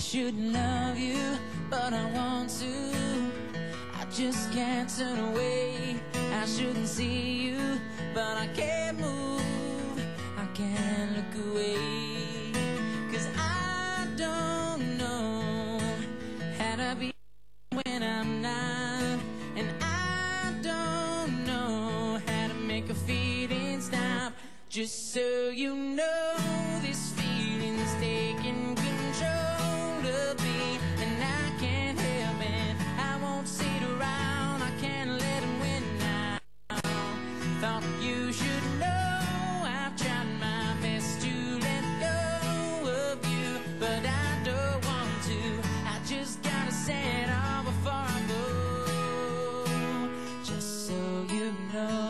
shouldn't love you, but I want to. I just can't turn away. I shouldn't see you, but I can't move. I can't look away, 'cause I don't know how to be when I'm not, and I don't know how to make a feeling stop. Just so you know, this feeling's taking control of me, and I can't help it. I won't sit around, I can't let him win now. Thought you should know I've tried my best to let go of you, but I don't want to. I just gotta say it all before I go, just so you know.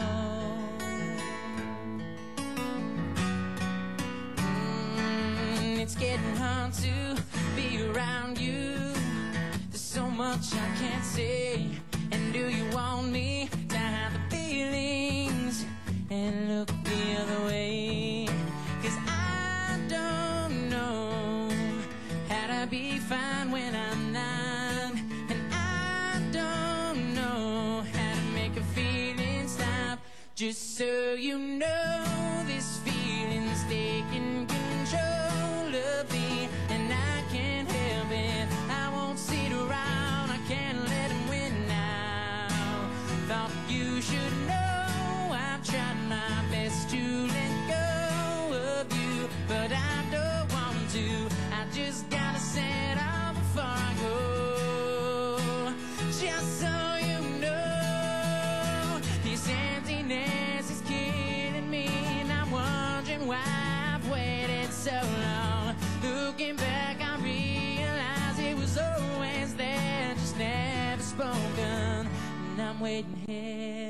It's getting hard to be around you. There's so much I can't say. And do you want me to have the feelings and look the other way? 'Cause I don't know how to be fine when I'm not, and I don't know how to make a feeling stop. Just so you know, this feeling's taking control of me, and I can't help it. I won't sit around, I can't let him win now. Thought you should know I've tried my best to let go of you, but I don't want to. I just gotta say it all before I go, just so you know. This emptiness is killing me, and I'm wondering why I've waited so long. Looking back, I realize it was always there, just never spoken. And I'm waiting here